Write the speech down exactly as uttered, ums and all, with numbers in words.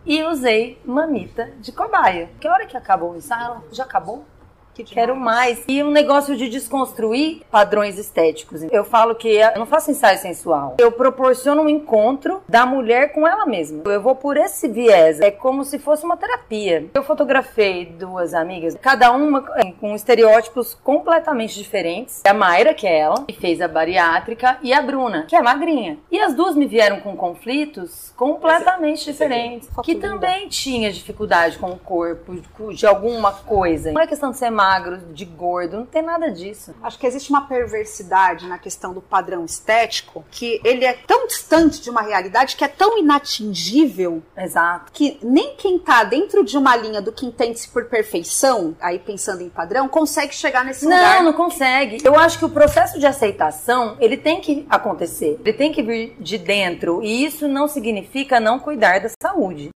e usei mamita de cobaia. Que hora que acabou o ensaio? Ela, já acabou? Que quero mais. E um negócio de desconstruir padrões estéticos. Eu falo que eu não faço ensaio sensual. Eu proporciono um encontro da mulher com ela mesma. Eu vou por esse viés. É como se fosse uma terapia. Eu fotografei duas amigas, cada uma com estereótipos completamente diferentes. A Mayra, que é ela, que fez a bariátrica, e a Bruna, que é magrinha. E as duas me vieram com conflitos completamente esse, diferentes. Esse que linda. Também tinha dificuldade com o corpo, de alguma coisa. Não é questão de ser magro, de gordo, não tem nada disso. Acho que existe uma perversidade na questão do padrão estético, que ele é tão distante de uma realidade, que é tão inatingível. Exato. Que nem quem tá dentro de uma linha do que entende-se por perfeição, aí pensando em padrão, consegue chegar nesse não, lugar. Não, não consegue. Eu acho que o processo de aceitação, ele tem que acontecer. Ele tem que vir de dentro. E isso não significa não cuidar da saúde.